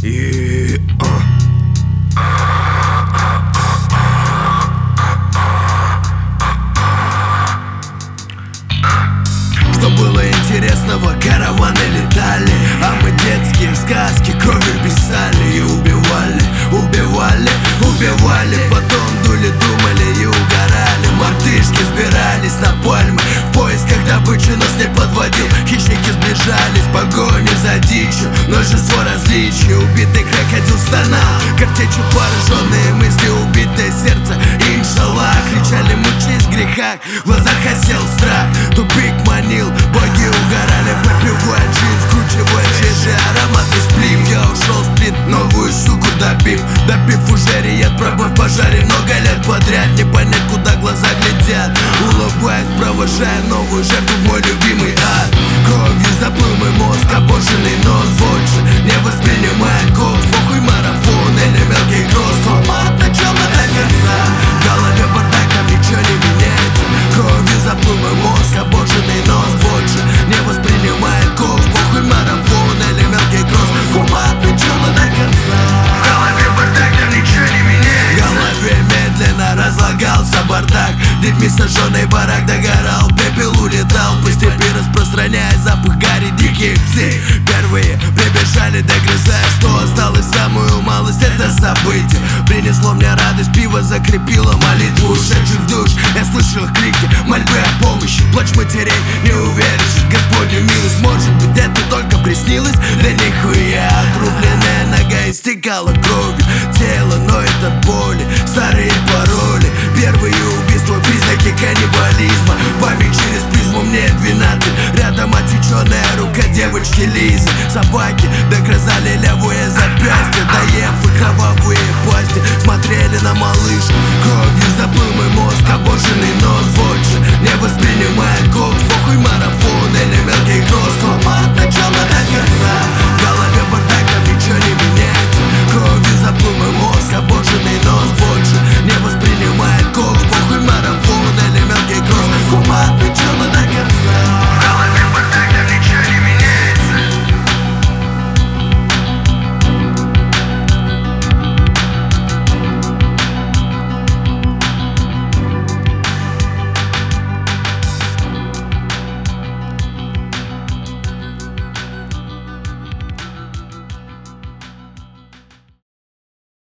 Что было интересного, караваны летали, а мы детские сказки кровью писали. И убивали, убивали, убивали, потом дули, думали и угорали. Мартышки сбирались на пальмы в поисках добычи, нас не подводил. Хищники сближались в погоне за дичью, множество различий. Убитый крокодил стонал, картечью пораженные мысли, убитое сердце. Иншаллах, кричали мучись в грехах, в глазах осел страх. Тупик манил, боги угорали, попивая джин, скручивая свежий ароматный сплив. Я ушел в сплит, новую суку добив уже риет, пробыв в пожаре много лет подряд. Не понять, куда глаза глядят, улыбаясь, провожая новую жертву в мой любимый ад. Кровью заплыл мой мозг, обожженный нос больше не воспринимает кост. Похуй марафон или мелкий кросс, от начала до конца. В голове бардак, там ничего не меняется. Кровью заплыл мой мозг, обожженный нос больше не воспринимает кост. Похуй марафон или мелкий кросс, от начала до конца. В голове бардак, там ничего не меняется. В голове медленно разлагался бардак, детьми сожженный барак догорал, пепел улетал по степи, распространяя запах гари. Дикие псы первые прибежали, догрызая, что осталось самую малость. Это событие принесло мне радость, пиво закрепило молитву ушедших душ. Я слышал их крики, мольбы о помощи, плач матерей, не уверен, Господню милость. Может быть, это только приснилось? Да нихуя, отрубленная нога истекала кровью тело, ноет от боли, старые пароли. Первые убийства, признаки каннибализма. Память через призму, мне 12. Рядом отсеченная рука девочки Лизы. Собаки догрызали левое запястье, доев и кровавые пасти смотрели на малыш. Кровью заплыл мой мозг, обожженный нос больше не воспринимает кофе.